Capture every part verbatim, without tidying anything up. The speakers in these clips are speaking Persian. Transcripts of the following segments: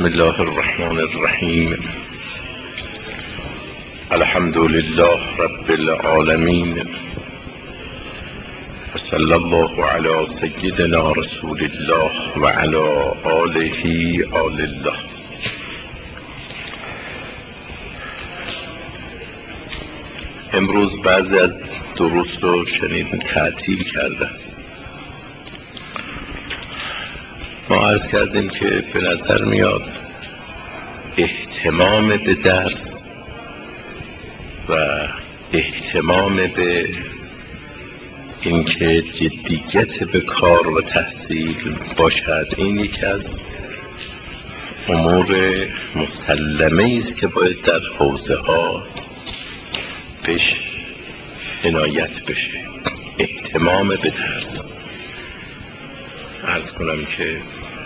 بسم الله الرحمن الرحیم. الحمد لله رب العالمین و صلی الله علی سیدنا رسول الله و علی آله آل الله. امروز بعضی از دروس رو شنیدیم تعطیل کردن. ما عرض کردیم که به نظر میاد اهتمام به درس و اهتمام به اینکه جدیت به کار و تحصیل باشد، این یکی از امور مسلمه است که باید در حوزه ها بهش عنایت بشه. اهتمام به درس. عرض کنم که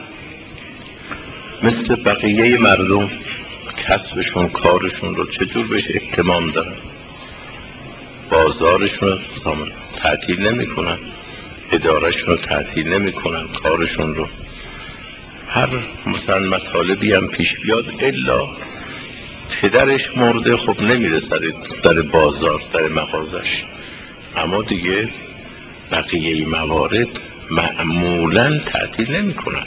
مثل بقیه مردم کسبشون کارشون رو چجور بهش اهتمام دارن، بازارشون رو تعطیل نمی کنن، ادارهشون رو تعطیل نمی کنن، کارشون رو. هر مثلا مطالبی هم پیش بیاد الا پدرش مرده، خب نمیره سر در بازار در مغازش، اما دیگه بقیه موارد معمولا تعطیل نمی کنن.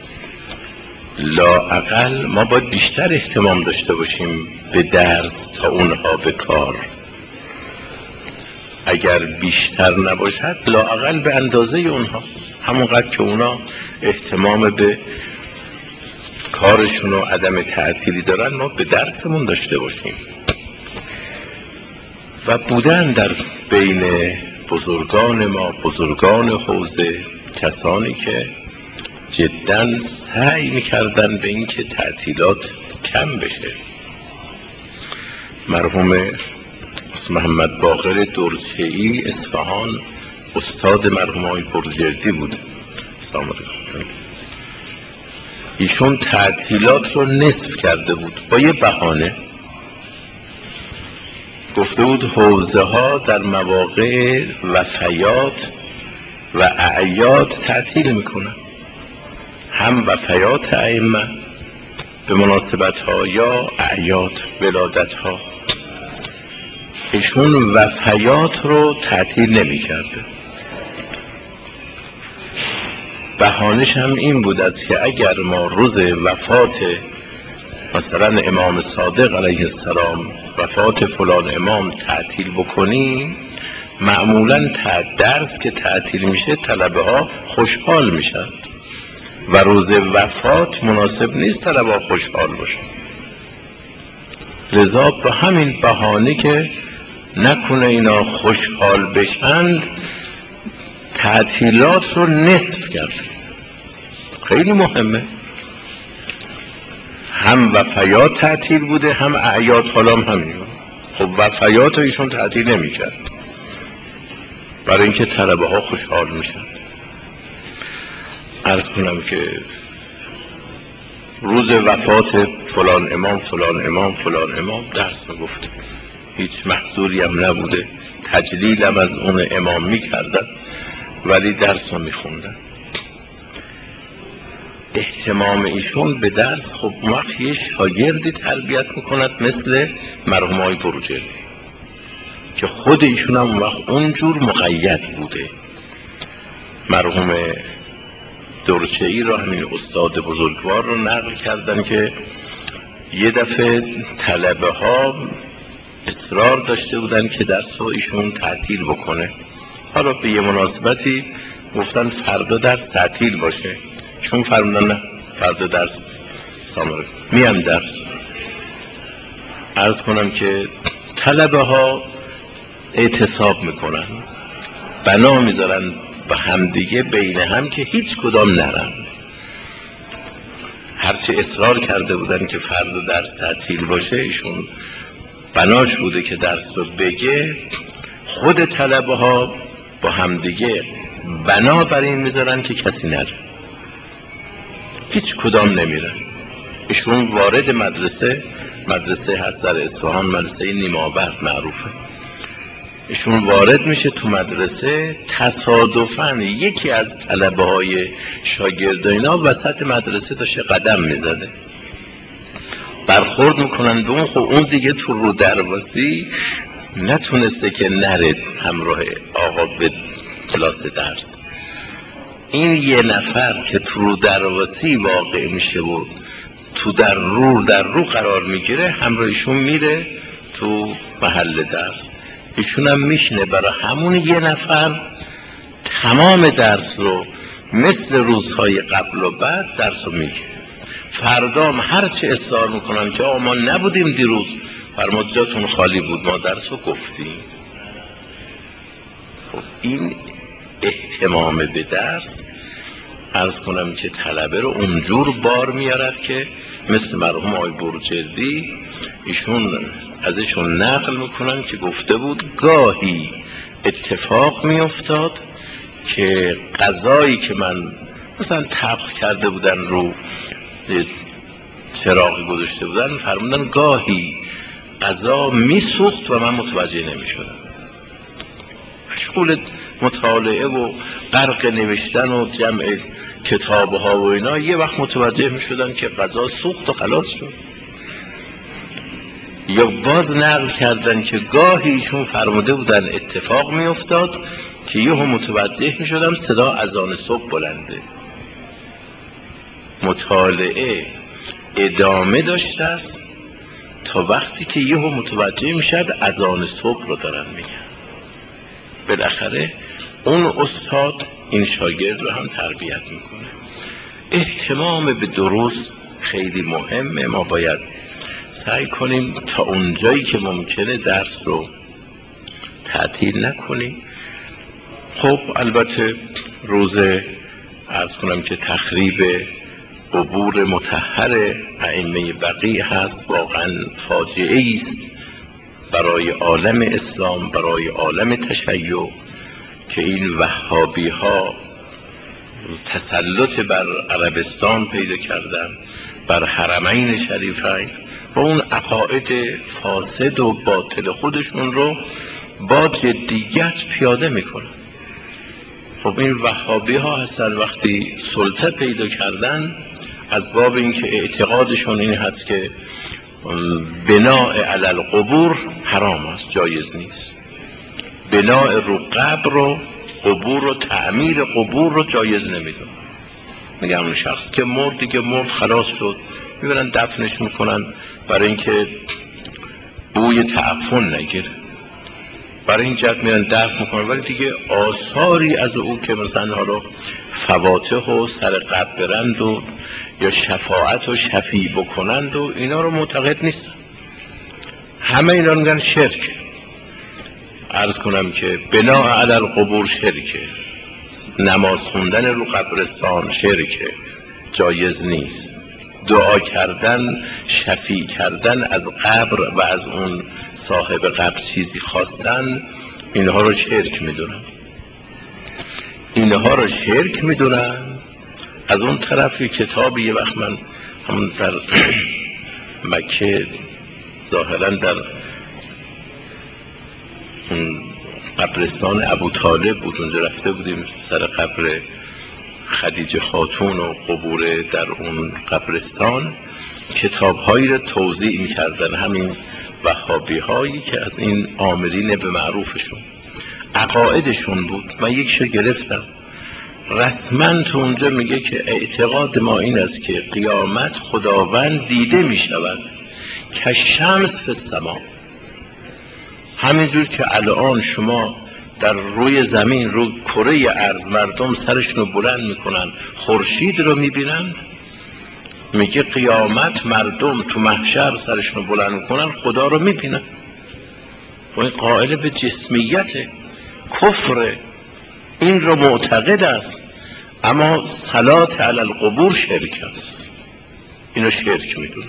لااقل ما باید بیشتر اهتمام داشته باشیم به درس تا اونها به کار. اگر بیشتر نباشد لااقل به اندازه اونها، همونقدر که اونا اهتمام به کارشون و عدم تعطیلی دارن ما به درسمون داشته باشیم. و بودن در بین بزرگان ما، بزرگان حوزه، کسانی که جداً سعی میکردن به این که تعطیلات کم بشه. مرحوم محمد باقر درچه‌ای اصفهان استاد مرحوم آقای بروجردی بود. سلام علیکم. ایشون تعطیلات رو نصف کرده بود با یه بهانه. گفته بود حوزه ها در مواقع وفیات و اعیاد تعطیل میکنن، هم وفیات ائمه به مناسبت ها یا اعیاد ولادت ها. ایشون وفیات رو تعطیل نمی کرده. بهانش هم این بود است که اگر ما روز وفات مثلا امام صادق علیه السلام، وفات فلان امام تعطیل بکنیم، معمولا درس که تعطیل میشه طلبه ها خوشحال میشن و روز وفات مناسب نیست طلبه ها خوشحال باشن. لذا با همین بهانه که نکنه اینا خوشحال بشن تعطیلات رو نصف کرد. خیلی مهمه. هم وفیات تعطیل بوده هم اعیاد. حالا هم همین. خب وفیات ایشون تعطیل نمی کرد برای اینکه طلبه ها خوشحال میشن. عرض کنم که روز وفات فلان امام فلان امام فلان امام درس میگفت، هیچ محظوری هم نبوده، تجلیل هم از اون امام میکردن ولی درس رو میخوندن. اهتمام ایشون به درس خب وقت یه شاگردی تربیت میکند مثل مرحوم آقای بروجردی که خود ایشون هم وقت اونجور مقید بوده. مرحوم درچه‌ای رو، همین استاد بزرگوار رو نقل کردن که یه دفعه طلبه ها اصرار داشته بودن که درس رو ایشون تعطیل بکنه. حالا به یه مناسبتی گفتن فردا درس تعطیل باشه. چون فرمودن نه فردا درس سامر میان درس. عرض کنم که طلبه ها اعتصاب میکنن، بنا میذارن به همدیگه بین هم که هیچ کدام نرن. هرچی اصرار کرده بودن که فردا درس تعطیل باشه، ایشون بناش بوده که درس رو بگه. خود طلبه ها با همدیگه بنا بر این میذارن که کسی نره، هیچ کدام نمیرن. ایشون وارد مدرسه مدرسه هست در اصفهان، مدرسه نیم‌آورد معروفه. ایشون وارد میشه تو مدرسه، تصادفاً یکی از طلبه های شاگرد اینا وسط مدرسه داشته قدم میزده. برخورد میکنن به اون. خب اون دیگه تو رو درواسی نتونسته که نره همراه آقا به کلاس درس. این یه نفر که تو رو درواسی واقع میشه و تو در رو در رو قرار میگیره، همراهشون میره تو محل درس، ایشون هم میشینه برای همون یه نفر تمام درس رو مثل روزهای قبل و بعد درس رو میگه. فردام هرچه اصرار میکنن که آقا ما نبودیم دیروز، فرمود جاتون خالی بود، ما درس رو گفتیم. خب این اهتمام به درس، عرض کنم که طلبه رو اونجور بار میارد که مثل مرحوم آقای بروجردی، ایشون ازشون نقل میکنن که گفته بود گاهی اتفاق میافتاد که غذایی که من مثلا طبخ کرده بودن رو چراغی گذاشته بودن، فرمودن گاهی غذا میسوخت و من متوجه نمیشدم، مشغول مطالعه و غرق نوشتن و جمع کتابها و اینا، یه وقت متوجه میشدن که غذا سوخت و خلاص شد. یا باز نقل کردن که گاهی ایشون فرموده بودن اتفاق میافتاد که یه هم متوجه میشدم صدا اذان صبح بلنده، مطالعه ادامه داشته است تا وقتی که یه هم متوجه میشد اذان صبح رو دارن میگن. بالاخره اون استاد این شاگرد رو هم تربیت میکنه. اهتمام به دروس خیلی مهمه. ما باید سعی کنیم تا اونجایی که ممکنه درس رو تعطیل نکنیم. خب البته روز عرض کنم که تخریب قبور مطهر ائمه بقیع هست، واقعا فاجعه است برای عالم اسلام، برای عالم تشیع که این وهابی ها تسلط بر عربستان پیدا کردن، بر حرمین شریفین، و اون عقاید فاسد و باطل خودشون رو با جدیت پیاده میکنن. خب این وهابی ها هستن وقتی سلطه پیدا کردن، از باب اینکه اعتقادشون این هست که بناء علی القبور حرام است، جایز نیست، بناء رو قبر رو قبور رو تعمیر قبور رو جایز نمیدون. میگم اون شخص که مرد دیگه مرد، خلاص شد، میبرن دفنش میکنن برای اینکه بوی تعفن نگیره، برای این جهت میرن دفن میکنن، ولی دیگه آثاری از او که مثلا حالا فواتح و سر قبر برند و یا شفاعت و شفیع بکنند و اینا رو معتقد نیستن. همه اینا رو میگن شرک. عرض کنم که بناء علی القبور شرکه، نماز خوندن رو قبرستان شرکه، جایز نیست، دعا کردن، شفیع کردن از قبر و از اون صاحب قبر چیزی خواستن، اینها رو شرک میدونن، اینها رو شرک میدونن. از اون طرفی کتابی یه وقت من همون در مکه ظاهرا در قبرستان ابو طالب بود، اونجا رفته بودیم سر قبر خدیجه خاتون و قبور در اون قبرستان، کتاب هایی رو توضیح می کردن همین وهابی هایی که از این آمرین به معروفشون عقایدشون بود. من یکشو گرفتم، رسما تو اونجا میگه که اعتقاد ما این است که قیامت خداوند دیده می شود که شمس فی السما، همینجور که الان شما در روی زمین رو کره ارض مردم سرشون رو بلند میکنن خورشید رو میبینن، میگه قیامت مردم تو محشر سرشون رو بلند میکنن خدا رو میبینن. و این قائل به جسمیت کفر، این رو معتقد است، اما صلات علی القبور شرک است، اینو شرک میدونن.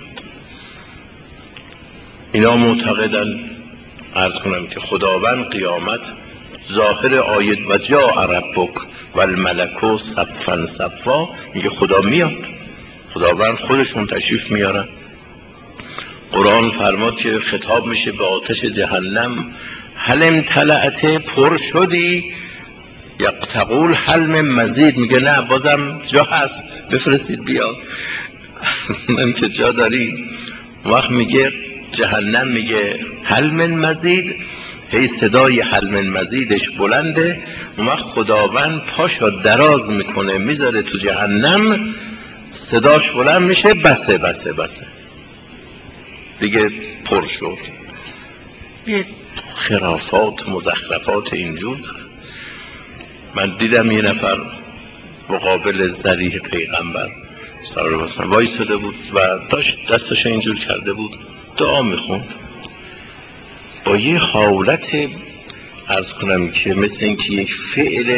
اینا معتقدن عرض کنم که خداوند قیامت ظاهر آیت و جاء ربک و الملک صفا صفا، میگه خدا میاد، خداوند خودشون تشریف میارن. قرآن فرماد که خطاب میشه به آتش جهنم، هل امتلأت، پر شدی؟ یا تقول هل من مزید، میگه نه بازم جا هست، بفرستید بیاد. من که جا داری. وقت میگه جهنم میگه هل من مزید، هی صدای هل من مزیدش بلنده. اون وقت خداوند پاشو دراز میکنه میذاره تو جهنم، صداش بلند میشه بسه بسه بسه دیگه پر شد. یه خرافات مزخرفات اینجور. من دیدم یه نفر مقابل ضریح پیغمبر وایساده بود و داشت دستش اینجور کرده بود دعا میخوند با یه حالت عرض کنم که مثل اینکه یک فعل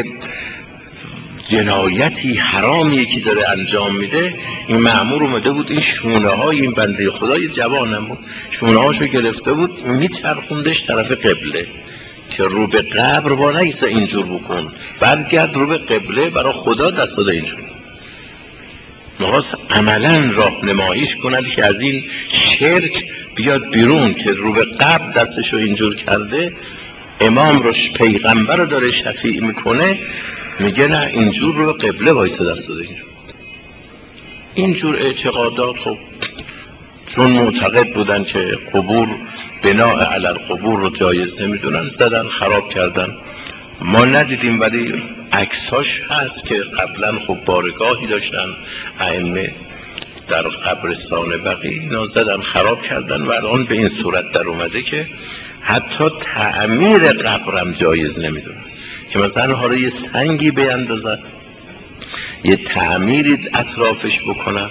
جنایتی حرامی که داره انجام میده. این مأمور اومده بود این شونه های این بنده خدای جوانم بود، شونه هاشو گرفته بود میچرخوندش طرف قبله که رو به قبر با نیسته اینجور بکن، برگرد رو به قبله برای خدا دست داده اینجور. نخواست عملا راه نمایش کند که از این شرک بیاد بیرون که رو به قبر دستشو اینجور کرده، امام رو پیغمبر رو داره شفیع میکنه، میگه نه اینجور رو به قبله وایسه دست داده اینجور. اینجور اعتقادات خب چون معتقد بودن که قبور بناء علی القبور رو جایز نمیدونن زدن خراب کردن. ما ندیدیم ولی عکساش هست که قبلا خب بارگاهی داشتن ائمه در قبرستان بقیع، اینا زدن خراب کردن و الان به این صورت در اومده که حتی تعمیر قبرم جایز نمیدونن که مثلا حالا یه سنگی بیندازن یه تعمیری اطرافش بکنن.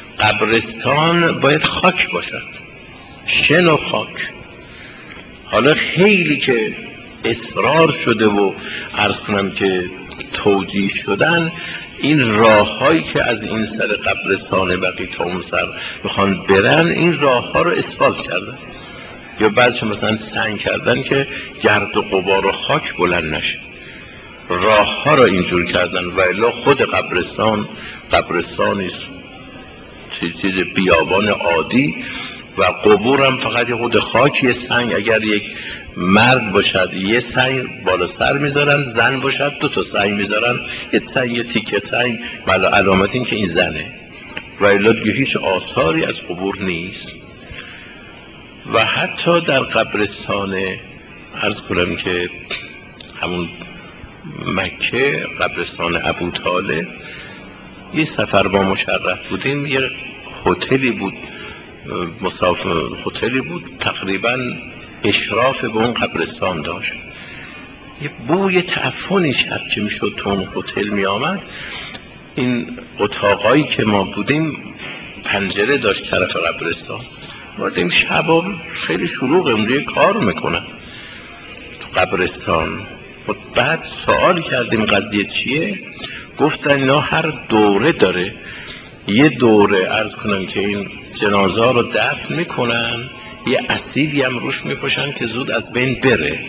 قبرستان باید خاک باشد، شن و خاک. حالا خیلی که اصرار شده و عرض کنم که توجیه شدن این راه هایی که از این سر قبرستان بقیع تا اون سر میخوان برن، این راه ها رو اسفالت کردن یا بعضش مثلا سنگ کردن که گرد و غبار و خاک بلند نشه. راه ها رو اینجور کردن و الا خود قبرستان قبرستانیست، چیز بیابان عادی و قبور هم فقط یه خود خاک، یه سنگ اگر یک مرد باشد یه سنگ بالا سر میذارن، زن باشد دو تا سنگ میذارن، یه سنگ یه تیکه سنگ علامت این که این زنه و الا دیگه هیچ آثاری از قبور نیست. و حتی در قبرستان عرض کنم که همون مکه قبرستان ابوطالب یه سفر با مشرف بودیم، یه هتلی بود مسافر هتلی بود تقریبا اشراف به اون قبرستان داشت. یه بوی تعفنی شب که میشد تو اون هتل می آمد. این اتاقایی که ما بودیم پنجره داشت طرف قبرستان، بودیم شبا خیلی شلوغه اونجا کار میکنن تو قبرستان. بعد سوال کردیم قضیه چیه، گفتن اینا هر دوره داره، یه دوره عرض کنم که این جنازه رو دفن میکنن، یه اسیدی هم روش میپاشن که زود از بین بره،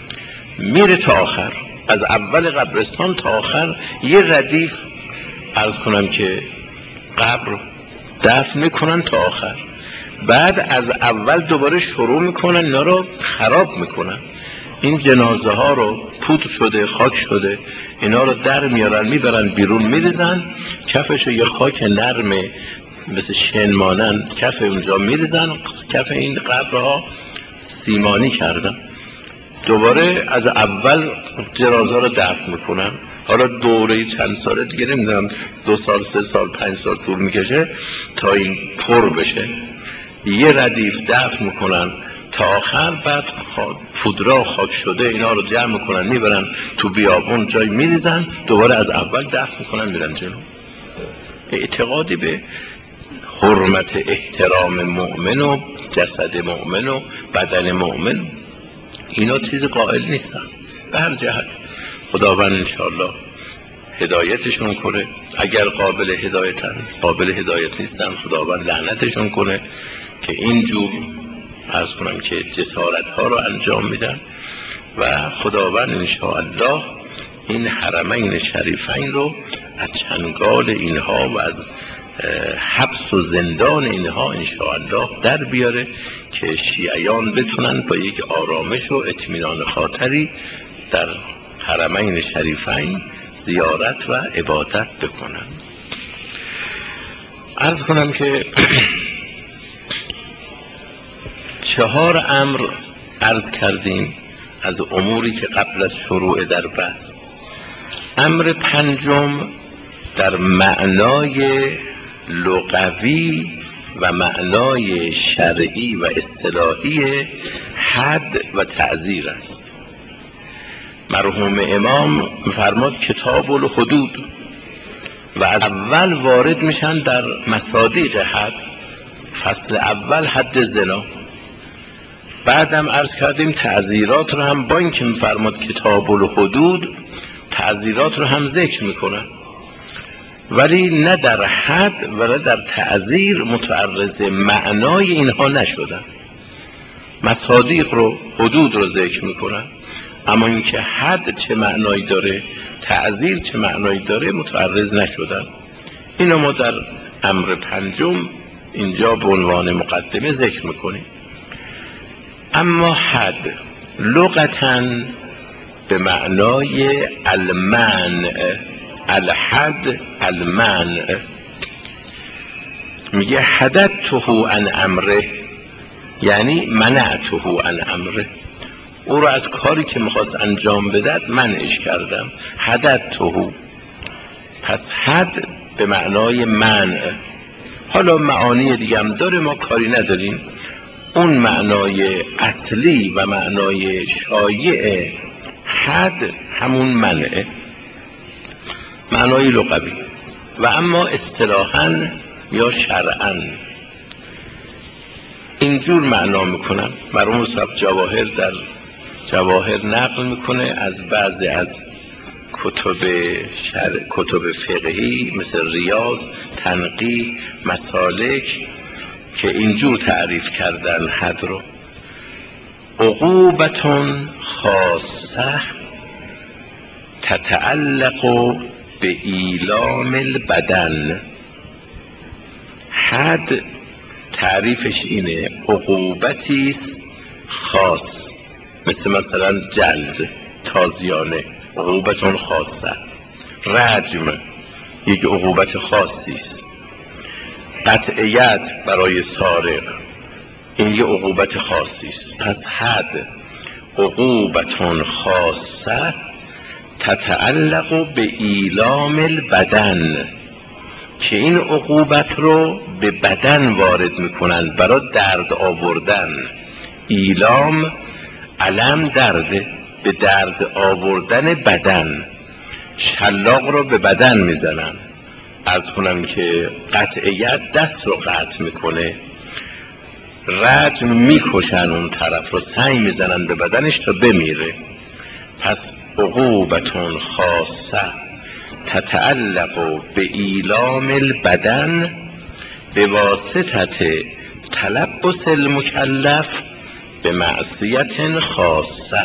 میره تا آخر، از اول قبرستان تا آخر یه ردیف عرض کنم که قبر دفن میکنن تا آخر. بعد از اول دوباره شروع میکنن اینا رو خراب میکنن، این جنازه ها رو پودر شده خاک شده اینا رو در میارن میبرن بیرون میریزن، کفش یه خاک نرمه مثل شن مانند کف اونجا میریزن، کف این قبرها سیمانی کردن، دوباره از اول جنازه رو دفن میکنن. حالا دوره چند ساله دیگه نمیدونم، دو سال سه سال پنج سال طول میکشه تا این پر بشه، یه ردیف دفن میکنن تا آخر، بعد پودرا خاک شده اینا رو جمع میکنن میبرن تو بیابون جای میریزن، دوباره از اول دفن میکنن میرن جلو. اعتقادی به حرمت احترام مؤمن و جسد مؤمن و بدن مؤمن اینا چیز قائل نیستن. به هر جهت خداوند انشاءالله هدایتشون کنه، اگر قابل هدایتن، قابل هدایت نیستن خداوند لعنتشون کنه که اینجور عرض کنم که جسارت ها رو انجام میدن. و خداوند انشاءالله این حرمین شریفین رو از چنگال اینها و از حبس و زندان اینها انشاءالله در بیاره که شیعیان بتونن با یک آرامش و اطمینان خاطری در حرمین شریفین زیارت و عبادت بکنن. عرض کنم که چهار امر عرض کردیم از اموری که قبل از شروع در بحث. امر پنجم در معنای لغوی و معنای شرعی و اصطلاحی حد و تعزیر است. مرحوم امام می‌فرماد کتاب الحدود و از اول وارد میشن در مصادیق حد. فصل اول حد زنا، بعدم عرض کردیم تعزیرات رو هم با اینکه می‌فرماد کتاب الحدود تعزیرات رو هم ذکر میکنن، ولی نه در حد و نه در تعزیر متعرض معنای اینها نشدن. مصادیق رو حدود رو ذکر میکنن، اما اینکه حد چه معنایی داره تعزیر چه معنایی داره متعرض نشدن. اینو ما در امر پنجم اینجا به عنوان مقدمه ذکر میکنیم. اما حد لغتاً به معنای المنع، الحد المنع. میگه حددته عن امره، یعنی منعته عن امره، او رو از کاری که میخواست انجام بدهد منعش کردم. حددته، پس حد به معنای منع. حالا معانی دیگه هم داره، ما کاری نداریم. اون معنای اصلی و معنای شایع حد همون منعه، معنای لغوی. و اما اصطلاحاً یا شرعاً اینجور معنا میکنن. مرحوم صاحب جواهر در جواهر نقل میکنه از بعضی از کتب شرع، کتب فقهی مثل ریاض، تنقیح، مسالک، که اینجور تعریف کردن حد رو: عقوبتون خاصه تتعلق به ایلام البدن. حد تعریفش اینه: عقوبتی است خاص، مثل مثلا جلد تازیانه، عقوبتون خاصه. رجم یک عقوبت خاصی است. قطع ید برای سارق، این یه عقوبت خاصی است. پس حد عقوبتون خاصه تتعلق به ایلام البدن، که این عقوبت رو به بدن وارد میکنن، برای درد آوردن. ایلام علم درده، به درد آوردن بدن. شلاق رو به بدن میزنن. عرض کنم که قطع ید دست رو قطع میکنه، رجم میکشن اون طرف رو، سنگ میزنن به بدنش تا بمیره. پس عقوبتون خاصه تتعلق به ایلام البدن به واسطه تلبس المکلف به معصیت خاصه.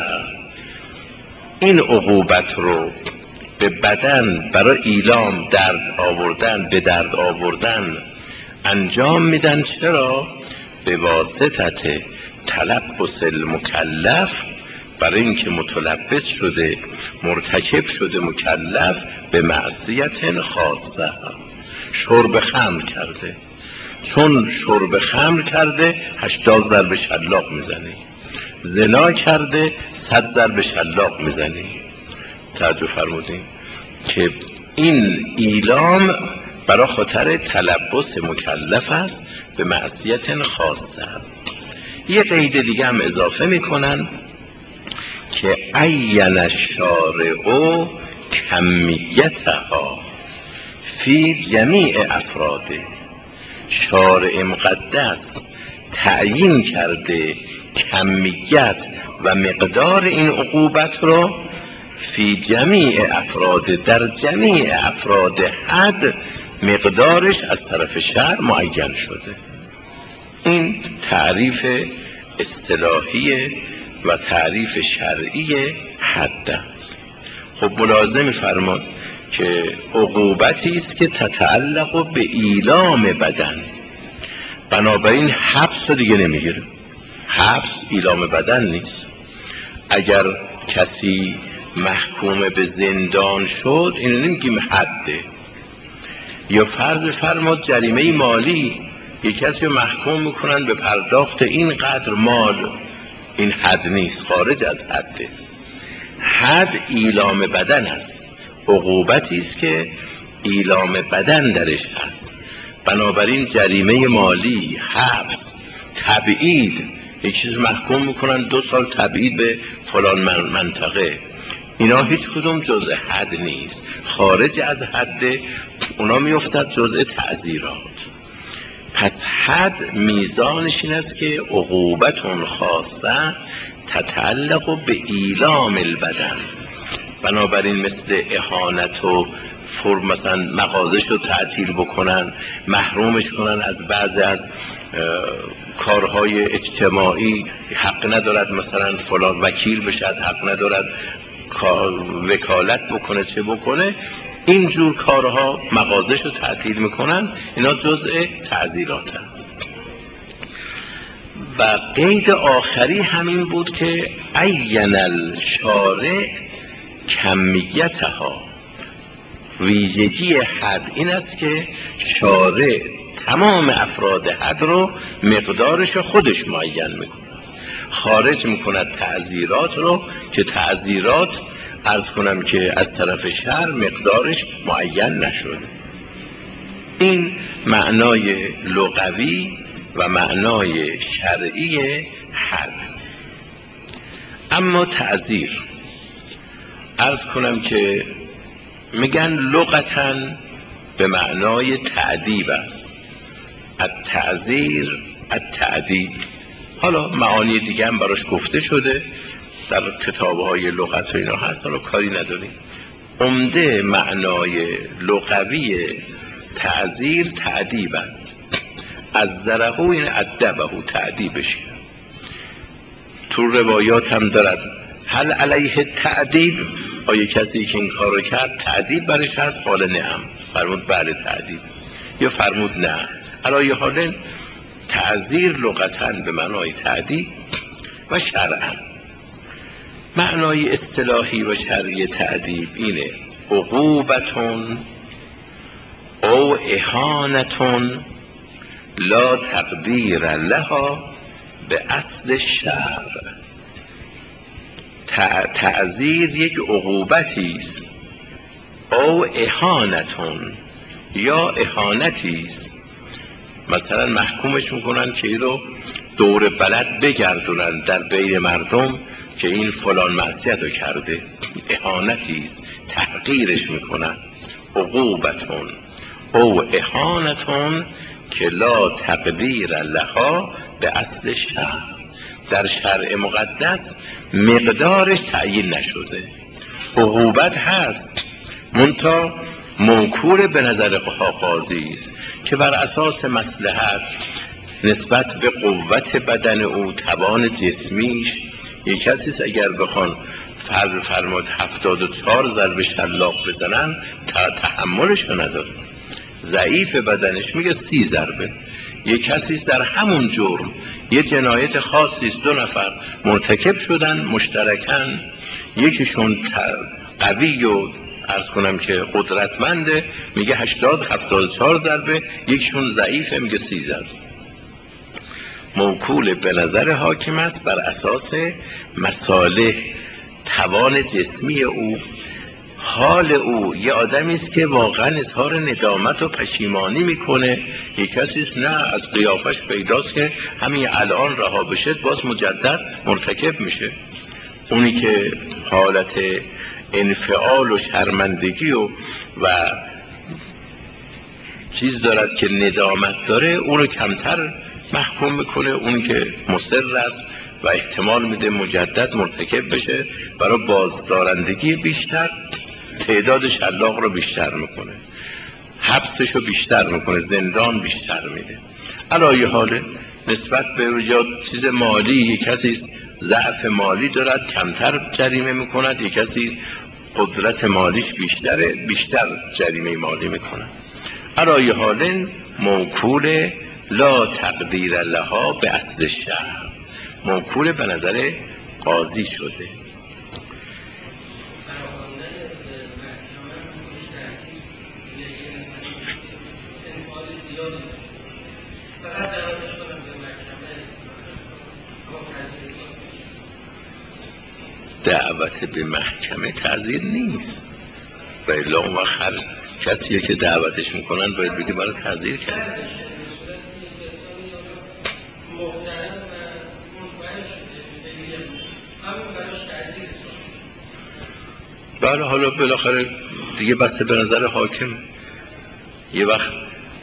این عقوبت رو به بدن برای ایلام، درد آوردن، به درد آوردن انجام میدن. چرا؟ به واسطه تلبس المکلف، برای اینکه متلبس شده، مرتکب شده مکلف به معصیت خاصه. شرب خمر کرده، چون شرب خمر کرده هشتاد ضرب شلاق میزنی. زنا کرده صد ضرب شلاق میزنی. توجه فرمودین که این ایلام برای خاطر تلبس مکلف است به معصیت خاصه. یه قید دیگه هم اضافه میکنن که عین الشارع کمیتها فی جمیع افراده. شارع مقدس تعیین کرده کمیت و مقدار این عقوبت رو فی جمیع افراد، در جمیع افراد حد مقدارش از طرف شرع معین شده. این تعریف اصطلاحی و تعریف شرعی حد است. خب ملاحظه می‌فرماد که عقوبتی است که تتعلق به ایلام بدن، بنابراین حبس رو دیگه نمیگیره. حبس ایلام بدن نیست. اگر کسی محکوم به زندان شد، اینو نمیگیم حده. یا فرض فرماد جریمه مالی، یک کسی رو محکوم میکنن به پرداخت اینقدر مال، این حد نیست، خارج از حده. حد ایلام بدن است، عقوبتی است که ایلام بدن درش هست. بنابراین جریمه مالی، حبس، تبعید، یک چیز محکوم میکنن دو سال تبعید به فلان منطقه، اینا هیچ کدوم جزء حد نیست، خارج از حد، اونا میافتد جزء تعزیرات. پس حد میزانش این است که عقوبتون خاصه تتعلق به ایلام البدن. بنابراین مثل اهانت و فرم، مثلا مغازش رو تعطیل بکنن، محرومش کنن از بعض از کارهای اجتماعی، حق ندارد مثلا فلان وکیل بشد، حق ندارد وکالت بکنه، چه بکنه، اینجور کارها مغازش رو تعطیل میکنن، اینا جزء تعزیرات هست. و قید آخری همین بود که عین الشارع کمیتها، ویژگی حد این است که شارع تمام افراد حد رو مقدارش خودش معین میکنه، خارج میکند تعزیرات رو که تعزیرات عرض کنم که از طرف شرع مقدارش معین نشده. این معنای لغوی و معنای شرعی حد. اما تعزیر عرض کنم که میگن لغتاً به معنای تعذیب است، التعذیر التعذیب. حالا معانی دیگه هم براش گفته شده در کتاب‌های لغت و اینا هست، حالا کاری نداریم. عمده معنای لغوی تعذیر تعذیب است. از ذره این ادبه، تعذیبش. تو روایات هم دارد هل علیه تعذیب، آیا کسی که این کار رو کرد تعذیب برش هست؟ قال نعم، فرمود بله تعذیب، یا فرمود نه. علایه حال تعذیر لغتاً به معنای تعذیب و شرعاً معنای اصطلاحی و شرعی تعذیب اینه: عقوبتون او اهانتون لا تقدیر لها به اصل الشرع. تعذیر یک عقوبتی است، او اهانتون یا اهانتی است. مثلا محکومش میکنن که این رو دور بلد بگردونن در بین مردم که این فلان معصیت رو کرده، اهانتی است، تحقیرش میکنن. عقوبتون او اهانتون که لا تقدیر لها به اصل شرع، در شرع مقدس مقدارش تعیین نشده. عقوبت هست منتها موکول به نظر قاضی است که بر اساس مصلحت نسبت به قوت بدن او، توان جسمیش. یک کسی اگر بخوان فرض فرمود هفتاد و چهار ضرب شلاق بزنن تحملش رو نداره، ضعیف بدنش میگه سی ضربه. یک کسی در همون جرم یه جنایت خاصی است، دو نفر مرتکب شدن مشترکاً، یکیشون قوی و عرض کنم که قدرتمنده میگه هشتاد هفتاد و چهار ضربه، یکیشون ضعیفه میگه سی ضربه. موکول به نظر حاکم است بر اساس مصالح، توان جسمی او، حال او. یه آدمی است که واقعا اظهار ندامت و پشیمانی میکنه، یک کسی است نه از قیافش پیداست که همین الان رها بشه باز مجدد مرتکب میشه. اونی که حالت انفعال و شرمندگی و و چیز دارد که ندامت داره اونو کمتر محکوم میکنه، اونی که مصر است و احتمال میده مجدد مرتکب بشه برای بازدارندگی بیشتر تعداد شلاق رو بیشتر میکنه، حبسش رو بیشتر میکنه، زندان بیشتر میده. علایه حال نسبت به یا چیز مالی، یک کسی ضعف مالی دارد کمتر جریمه میکند، یک کسی قدرت مالیش بیشتره بیشتر جریمه مالی میکنه. علایه حال موکول لا تقدیر لها به اصل الشرع، موکول به نظر قاضی شده. دعوت به محکمه تعزیر نیست، و الا اون وقت هر کسی که دعوتش میکنن باید بگه برای تعزیر کرد. بله حالا بالاخره دیگه بسته به نظر حاکم. یه وقت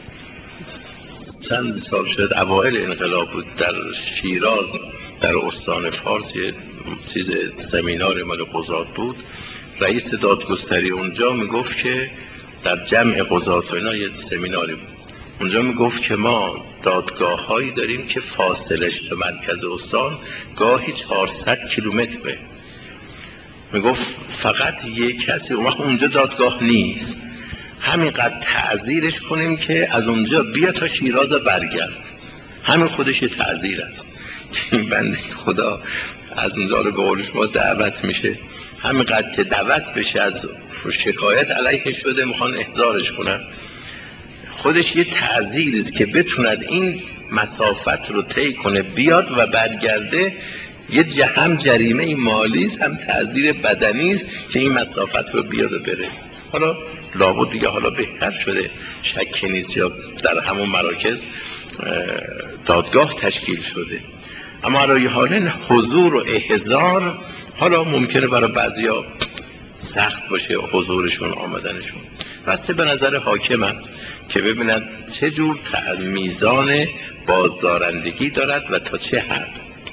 چند سال شد اوائل انقلاب بود، در شیراز در استان فارس یه چیز سمینار مال قضات بود. رئیس دادگستری اونجا میگفت که در جمع قضات و اینا یه سمیناری بود، اونجا میگفت که ما دادگاه هایی داریم که فاصلش به مرکز استان گاهی چهارصد کیلومتره. میگفت فقط یک کسی اون وقت اونجا دادگاه نیست، همینقدر تعزیرش کنیم که از اونجا بیا تا شیراز برگرد، همین خودش تعزیر است. این بنده خدا از اونجا رو به قول شما دعوت میشه، همینقدر که دعوت بشه از شکایت علیه شده میخوان احضارش کنن، خودش یه تعزیر است که بتوند این مسافت رو طی کنه بیاد و برگرده. یه هم جریمه مالی است هم تعزیر بدنی است که این مسافت رو بیاد و بره. حالا لابد دیگه حالا بهتر شده، شک نیست، یا در همون مراکز دادگاه تشکیل شده. اما برای حال حضور و احضار حالا ممکنه برای بعضیا سخت باشه حضورشون آمدنشون، بسته به نظر حاکم است که ببیند چه جور میزان بازدارندگی دارد و تا چه حد.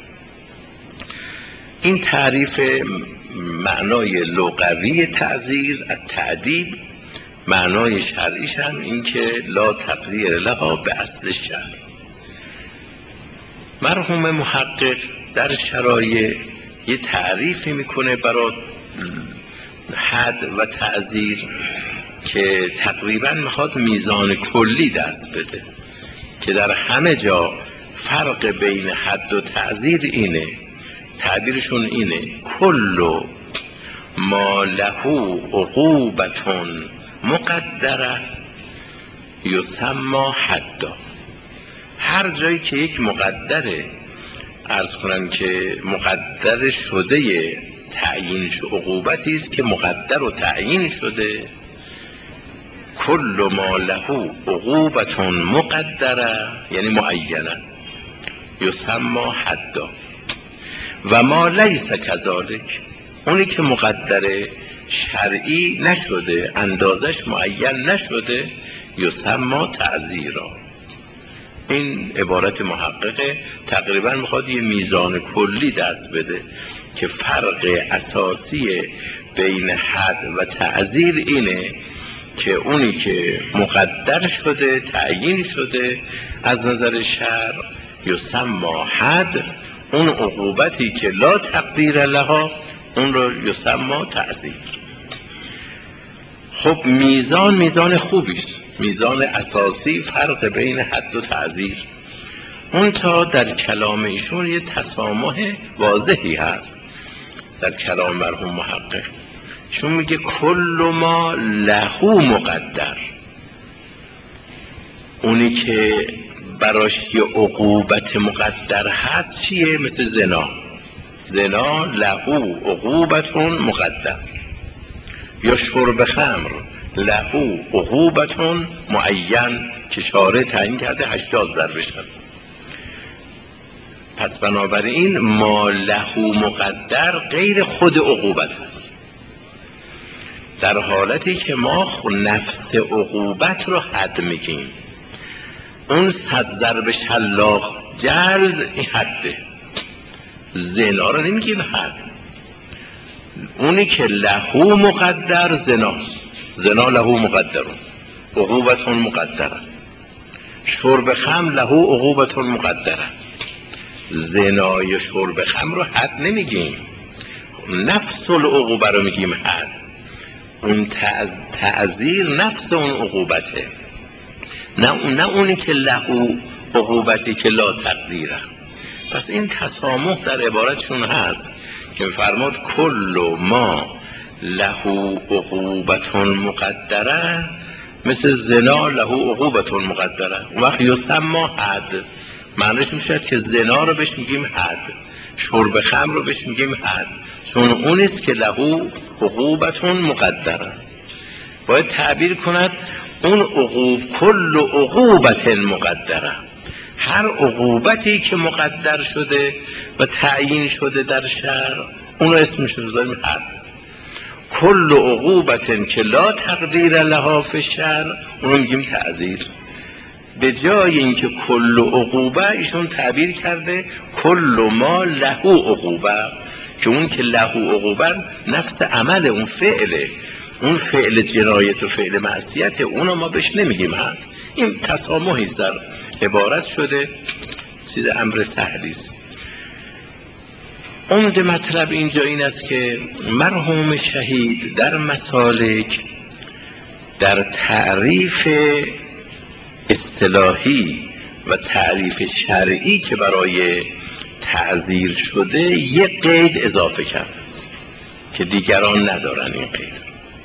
این تعریف معنای لغوی تعزیر از تعدیب، معنای شرعیش هم این که لا تقدیر لها به اصل شرع. مرحوم محقق در شرایع یه تعریفی میکنه برای حد و تعزیر که تقریبا میخواد میزان کلی دست بده، که در همه جا فرق بین حد و تعزیر اینه، تعبیرشون اینه کل ما له عقوبتون مقدره یسمى حدا. هر جایی که یک مقدره، عرض کنم که مقدر شده تعیین عقوبتی است که مقدر و تعیین شده، کل ما له عقوبتون مقدره یعنی معینه یسمى حدا. و ما لیس کذالک، اونی که مقدر شرعی نشده، اندازش معین نشده، یسمى تعزیرا. این عبارت محققه تقریبا میخواد یه میزان کلی دست بده که فرق اساسی بین حد و تعزیر اینه که اونی که مقدر شده تعیین شده از نظر شرع یسمى حد، اون عقوبتی که لا تقدیر لها اون رو یسمى تعزیر. خب میزان میزان خوبیست، میزان اساسی فرق بین حد و تعزیر. اون تا در کلام ایشون یه تسامح واضحی هست در کلام مرحوم محقق. چون میگه کل ما له مقدر، اونی که براش یه عقوبت مقدر هست چیه؟ مثل زنا، زنا له عقوبتون مقدر، یا شرب خمر له عقوبتون معین که شارع تعیین کرده هشتاد ضرب شد. پس بنابراین ما له مقدر غیر خود عقوبت هست، در حالتی که ما نفس عقوبت رو حد میگیم. اون صد ضرب شلاق جلد این حده، زنا رو نمیگیم حد. اونی که له مقدر زناست، زنا له مقدرون عقوبتون مقدره. شرب خمر له عقوبتون مقدره. زنای شرب خمر رو حد نمیگیم، نفس العقوبه رو میگیم حد. اون تعزیر نفس اون عقوبته، نه اون نه اونی که له عقوبتی که لا تقدیره. پس این تسامح در عبارتشون هست که فرمود کل ما له عقوبتون مقدره، مثل زنا له عقوبتون مقدره. اون وقت یسمى حد، معنیش میشه که زنا رو بهش میگیم حد، شرب خمر رو بهش میگیم حد، چون اونیست که لهو عقوبتون مقدره. باید تعبیر کند اون عقوب کل عقوبت مقدره، هر عقوبتی که مقدر شده و تعیین شده در شرع اون اسمش رو بذاریم حد. کل عقوبت که لا تقدیر لها فی الشرع اونو میگیم تعزیر. به جای اینکه کل عقوبه ایشون تعبیر کرده کل ما لهو عقوبه، که اون که لهو عقوبه نفس عمل اون فعله، اون فعل جنایت و فعل معصیت، اونو ما بهش نمیگیم حد. این تسامحیست در عبارت شده، چیز امر سهلیست. عمده مطلب اینجا این است که مرحوم شهید در مسالک در تعریف اصطلاحی و تعریف شرعی که برای تعزیر شده یک قید اضافه کرده است که دیگران ندارن. این قید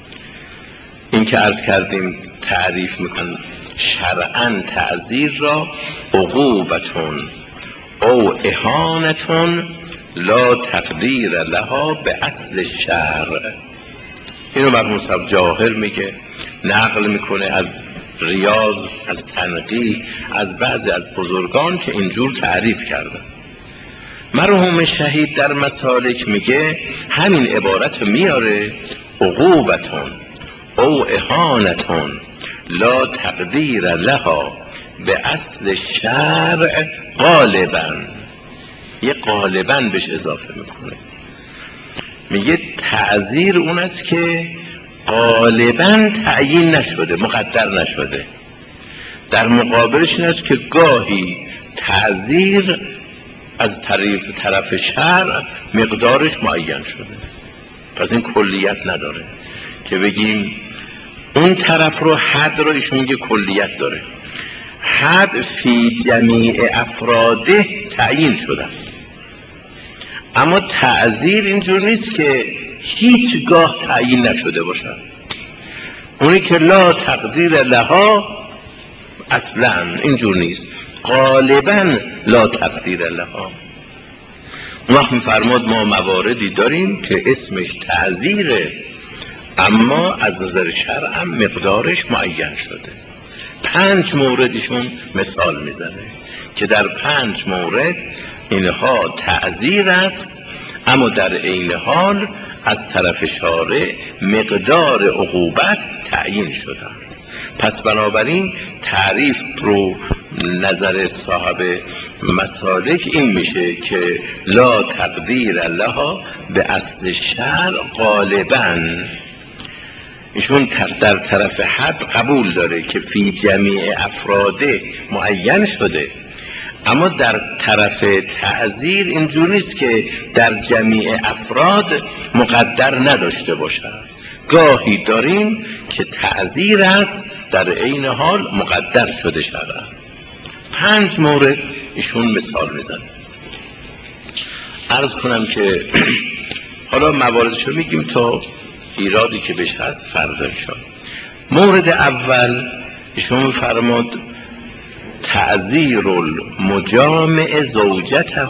این که عرض کردیم تعریف میکن شرعاً تعزیر را عقوبتون او اهانتون لا تقدیر لها به اصل شرع. اینو مرحوم صاحب جواهر میگه، نقل میکنه از ریاض، از تنقیح، از بعضی از بزرگان که اینجور تعریف کردن. مرحوم شهید در مسالک میگه همین عبارت میاره عقوبتون او اهانتون لا تقدیر لها به اصل شرع غالباً، یه غالباً بهش اضافه میکنه، میگه تعزیر اون است که غالباً تعیین نشده، مقدر نشده. در مقابلش این است که گاهی تعزیر از طریق طرف شرع مقدارش معین شده. پس این کلیت نداره که بگیم اون طرف رو حد رو ایشون میگه کلیت داره. حد فی جمیع افراده تعیین شده است، اما تعزیر اینجور نیست که هیچگاه تعیین نشده باشد. اونی که لا تقدیر لها اصلا اینجور نیست، غالبا لا تقدیر لها. اون وقت میفرماد ما مواردی داریم که اسمش تعزیره اما از نظر شرع هم مقدارش معین شده. پنج موردشون مثال میزنه که در پنج مورد اینها تعزیر است اما در عین حال از طرف شارع مقدار عقوبت تعیین شده است. پس بنابراین تعریف رو نظر صاحب مسالک این میشه که لا تقدیر لها به اصل شرع غالباً. ایشون در طرف حد قبول داره که فی جمیع افراده معین شده، اما در طرف تعزیر اینجور نیست که در جمیع افراد مقدر نداشته باشد. گاهی داریم که تعزیر است در عین حال مقدر شده شده. پنج مورد ایشون مثال میزنه. عرض کنم که حالا مواردشو میگیم تا ایرادی که بهش هست فردا انشاء. مورد اول ایشون فرمود تعزیر المجامع زوجته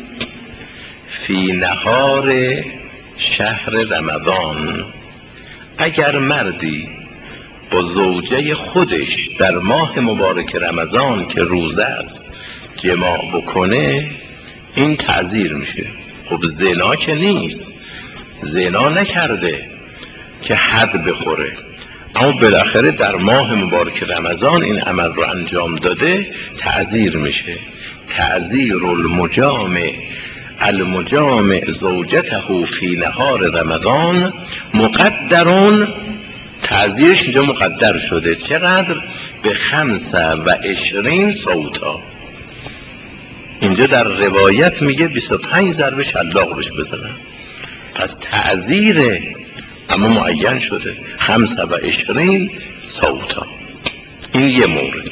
فی نهار شهر رمضان. اگر مردی با زوجه خودش در ماه مبارک رمضان که روزه است جماع بکنه این تعزیر میشه. خب زنا که نیست، زنا نکرده که حد بخوره، اما بالاخره در ماه مبارک رمضان این عمل رو انجام داده، تعزیر میشه. تعزیر المجامع المجامع زوجته فی نهار رمضان مقدرون. تعزیرش اینجا مقدر شده. چقدر؟ به خمسه و عشرین صوتا. اینجا در روایت میگه بیست و پنج ضربه شلاق بهش بزنن. پس تعزیره اما معین شده خمسه و عشرین صوتا. این یه مورد.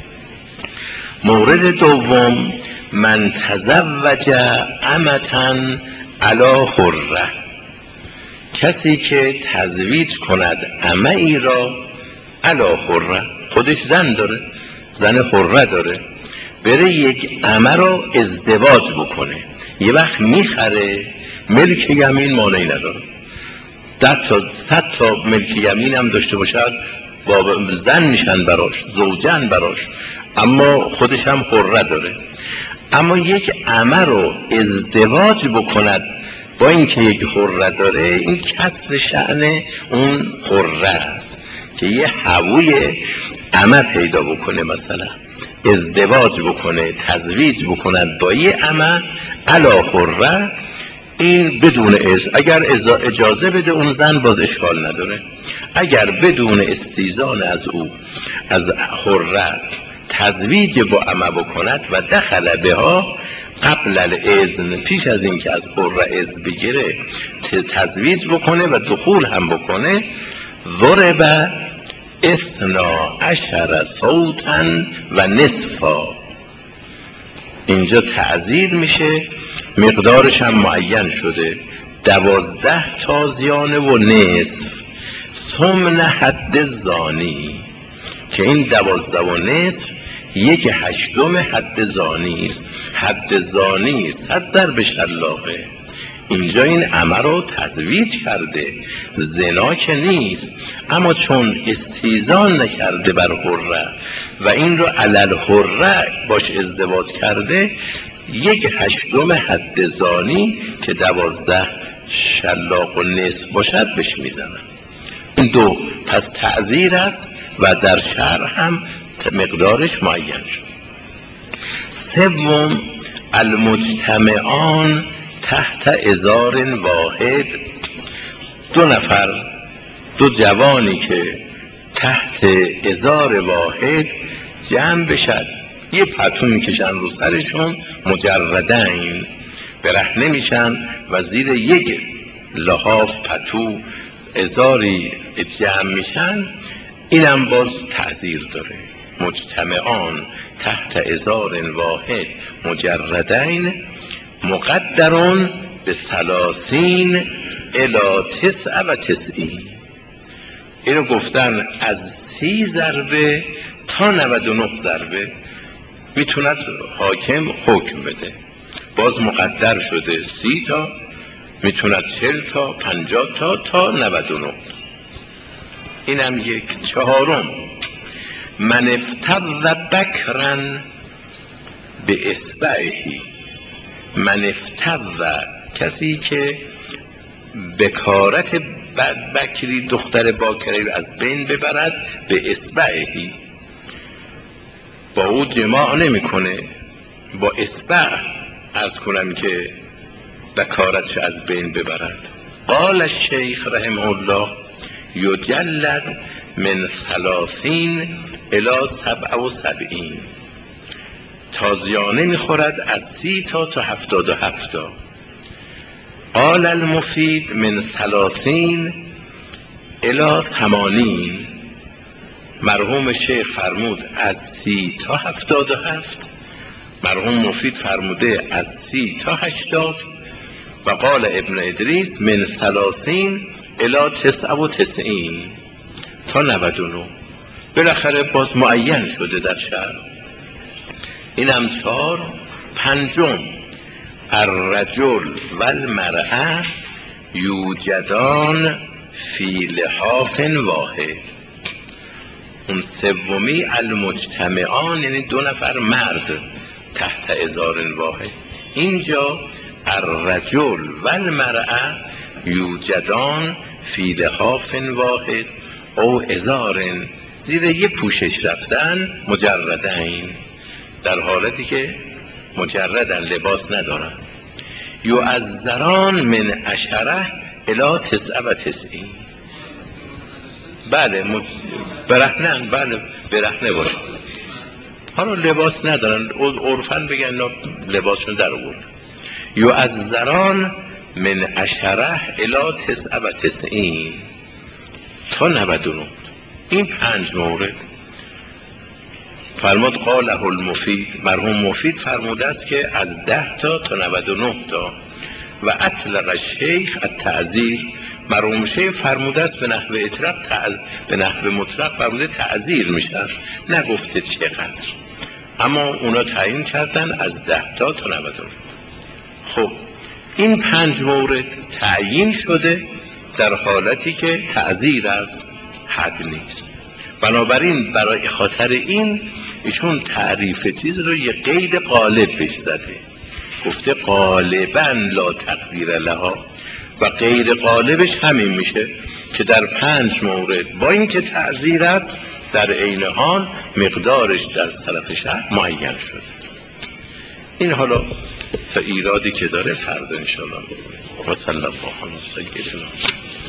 مورد دوم من تزوج امتن علی حره. کسی که تزویج کند امه ای را علی حره، خودش زن داره، زن حره داره، بره یک امه را ازدواج بکنه. یه وقت میخره ملک یمین مانعی نداره، ده تا صد تا ملک یمین هم داشته باشد با زن میشن براش، زوجن براش، اما خودش هم حره داره. اما یک امه رو ازدواج بکند با اینکه یک حره داره، این کسر شأن اون حره است که یه هووی امه پیدا بکنه، مثلا ازدواج بکنه، تزویج بکند با یه امه علا حره، این بدون اجازه. اگر اجازه بده اون زن باز اشکال نداره، اگر بدون استیزان از او از حره تزویج با امه بکند و دخل بها قبل الاذن، پیش از این که از حره اذن بگیره تزویج بکنه و دخول هم بکنه، ضرب اثنا عشر صوتا و نصفا، اینجا تعزیر میشه، مقدارش هم معین شده، دوازده تازیانه و نصف، ثمن حد زانی، که این دوازده و نصف یک هشتم حد زانی است. حد زانی صد ضرب شلاقه، اینجا این امه رو تزویج کرده، زنا که نیست، اما چون استیزان نکرده بر حره و این رو علل حره باش ازدواج کرده، یک هشتم حد زانی که دوازده شلاق و نصف باشد بهش میزنن. این دو پس تعزیر است و در شرع هم مقدارش معین شد. سوم المجتمعان تحت ازار واحد، دو نفر، دو جوانی که تحت ازار واحد جمع بشد، یه پتو میکشن رو سرشون، مجردین برهنه میشن و زیر یک لحاف پتو ازاری جمع میشن، اینم باز تعزیر داره. مجتمعان تحت ازار واحد مجردین مقدرون به ثلاثین الی تسع و تسعین، اینو گفتن از سی ضربه تا نود و نه ضربه میتوند حاکم حکم بده، باز مقدر شده سی تا، میتوند چل تا، پنجاه تا، تا نود و نه. اینم یک. چهارم من افتض بکرن به اصبعهی، من افتض کسی که بکارت بکری دختر باکری از بین ببرد، به اصبعهی با او جماع نمی کنه، با اصبع عرض کنم که بکارتش از بین ببرد. قال الشیخ رحمه الله یجلد من ثلاثین الی سبع و سبعین، تازیانه میخورد از سی تا تا هفتاد و هفتا. قال المفید من ثلاثین الی ثمانین، مرحوم شیخ فرمود از سی تا هفتاد و هفت، مرحوم مفید فرموده از سی تا هشتاد، و قال ابن ادریس من ثلاثین الی تسع و تسعین، تا نود و نه. بالاخره باز معین شده در شرع. اینم چهار. پنجم الرجل و المرأة یوجدان فی لحاف واحد، اون سومی المجتمعان یعنی دو نفر مرد تحت ازار واحد، اینجا الرجل و المرأة یوجدان فی لحاف واحد او ازار، زیر یه پوشش رفتن، مجردین، در حالتی که مجردن لباس ندارن. یعذران من عشره الی تسع و تسعین، بله مج... برهنه، بله برهنه باشه، حالا لباس ندارن، عرفاً بگن لباسشون در آورد. یعذران من عشره الی تسع و تسعین، تا نود و نه. این پنج مورد فرمود. قاله المفید، مرحوم مفید فرموده است که از ده تا تا نود و نه تا. و اطلق الشیخ التعزیر، مرحوم شیخ فرموده است به نحو اطلاق تعز... به نحو مطلق فرموده تعزیر میشن، نگفته چقدر، اما اونا تعیین کردن از ده تا تا نود و نه. خب این پنج مورد تعیین شده در حالتی که تعزیر از حد نیست. بنابراین برای خاطر این ایشون تعریف چیز رو یه قید غالب بهش زده، گفته غالبا لا تقدیر لها، و غیر غالبش همین میشه که در پنج مورد با اینکه تعزیر است در عین حال مقدارش در طرف شرع معین شده. این حالا تا ایرادی که داره فردا انشاءالله. و صلی الله علی سیدنا